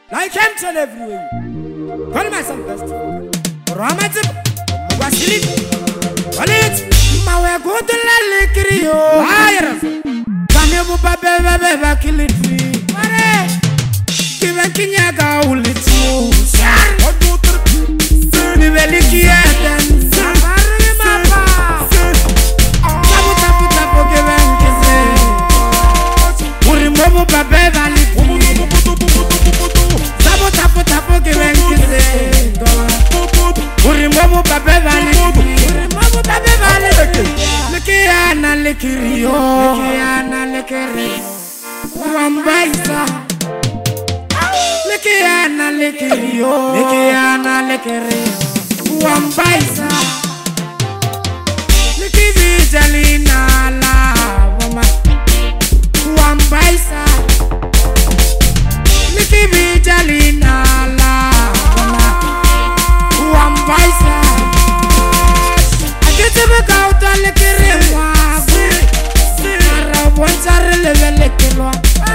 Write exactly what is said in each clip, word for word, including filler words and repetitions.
Like him tell everywhere. Call myself best. Ramatip, Wasili, Walit, Mawe good Lalikrio. Higher. Kanebu Babe Babe Kilitri. Mare. Kiva Kinyaga Ulitu. Shar. Nivelikia dan. Samari Mapa. Tapu tapu tapu Kivan Kise. Urimubu Babe Vali. Tapu tapu tapu Kivan Kise. Urimubu Babe Vali. Urimubu Babe Vali. Likiana Likirio. Likiana Likirio. Wambaisa. Likiana Likirio. Likiana Likirio. Wambaisa. Likivijalina la wama. Wambaisa. Likivijalina la wama. Wambaisa. Akitibuka uta Likirimwa. Arabonsare levelekilwa.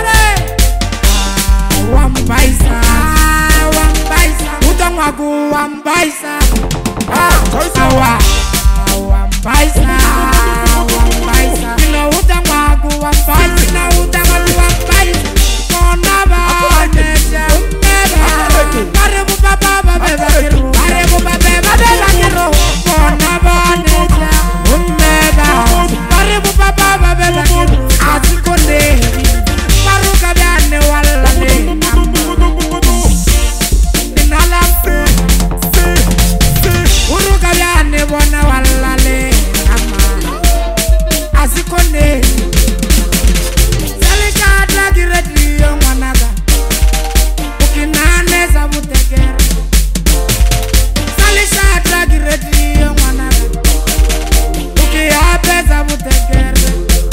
Wambaisa. Wambaisa. Utangwaku Wambaisa. Awa. Wambaisa. Wambaisa. Kino utangwaku Wambaisa. Kino utangwaku Wambaisa. Konaba neja. Umeba. Karibu baba babeba kiru. Karibu babeba babeba kiru. Konaba neja. Umeba. Karibu baba babeba kiru. Azikonde. Maruka biane walane. Ninalafu. Uruka biane bona walale. Azikonde. Salika atlagi redliyo mwanaga. Ukinane zabutekere. Salika atlagi redliyo mwanaga. Ukiape zabutekere.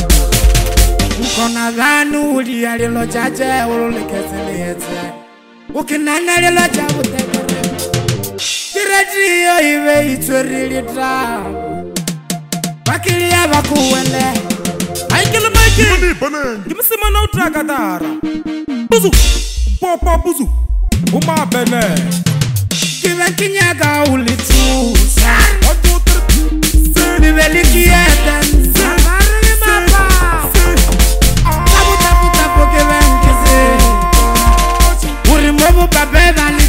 Ukona dhanu ulia lilo chache ulikesili ete. Ukinane lilo chabutekere. Kiredliyo iwe itwerili trabu. Bakilia bakuwele. Aikele Mikey. Bani bani. Gimisima na utrakatara. Buzu. Popo buzu. Uma bene. Kiva Kinyaga Ulitu. Shar. Nivelikia dan. Samari Mapa. Tapu tapu tapu Kiva Kise. Urimubu Babe Vali.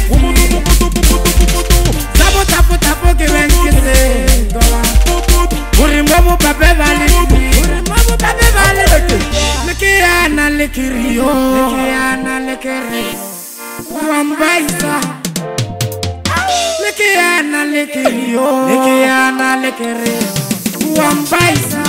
Tapu tapu tapu Kiva Kise. Urimubu Babe Vali. Urimubu Babe Vali. Likiana Likirio. Likiana Likirio. Wambaisa. Likiana Likirio. Likiana Likirio. Wambaisa.